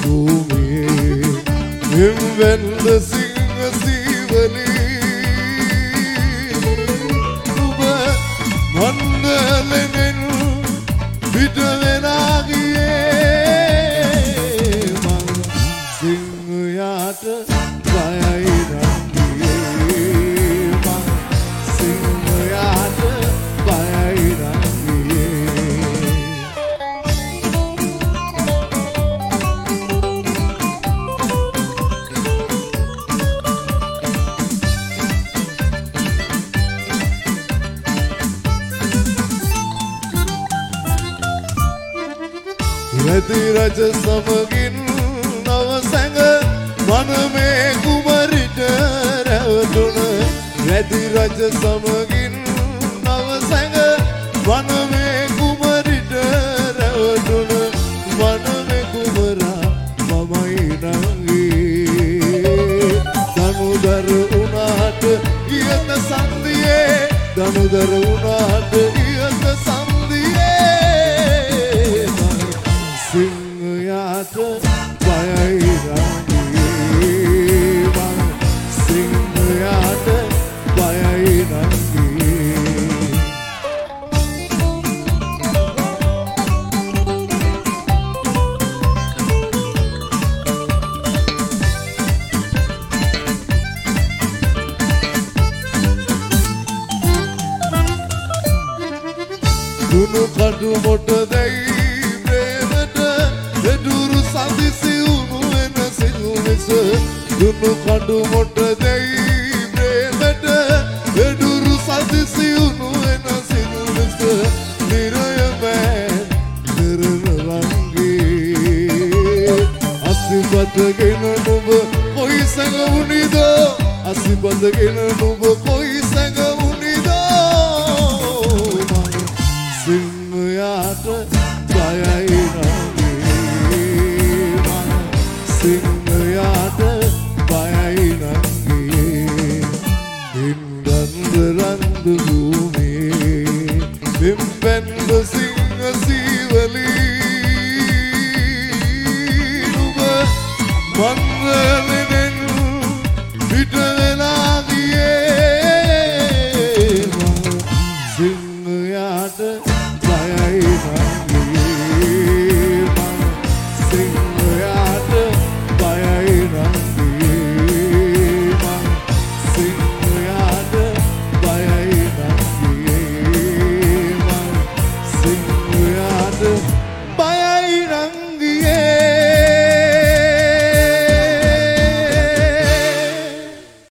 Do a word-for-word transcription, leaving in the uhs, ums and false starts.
භූමියේ එම්වැන්න සිංහ සීවලී ඔබ මන්දලෙන් පිට වෙලා ගියේ මං සිංහයාට බයයි රංගියේ මං සිංහයාට බයයි රැති රජ සමගින් නවසැඟ මනමේ කුමරිට රැවටුණ රැති රජ සමගින් නවසැඟ මනමේ කුමරිට රැවටුණ මනමේ කුමරා මමයි නංගී දනුදර උනාට ඉයත සන්දියේ දනුදර උනාට ඉයත සන්දියේ සිංහයාට බයයි රංගියේ මං සිංහයාට බයයි රංගියේ දුනු කඩු මොට දෙයි එදුරු සදිසි උණු වෙන සිල්වෙස දුනු කඩු මොට දෙයි ප්‍රේමට එදුරු සදිසි උණු වෙන සිල්වෙස නිරය බෑන් නිරන රංගී අසිපතගෙන නුඹ කොයි සැඟ වුණිදෝ අසිපතගෙන නුඹ කොයි සැඟ වුණිදෝ සිංහයාට බයයි සිංහයාට බයයි නංගියේ ඉන්දන්ද රන්දු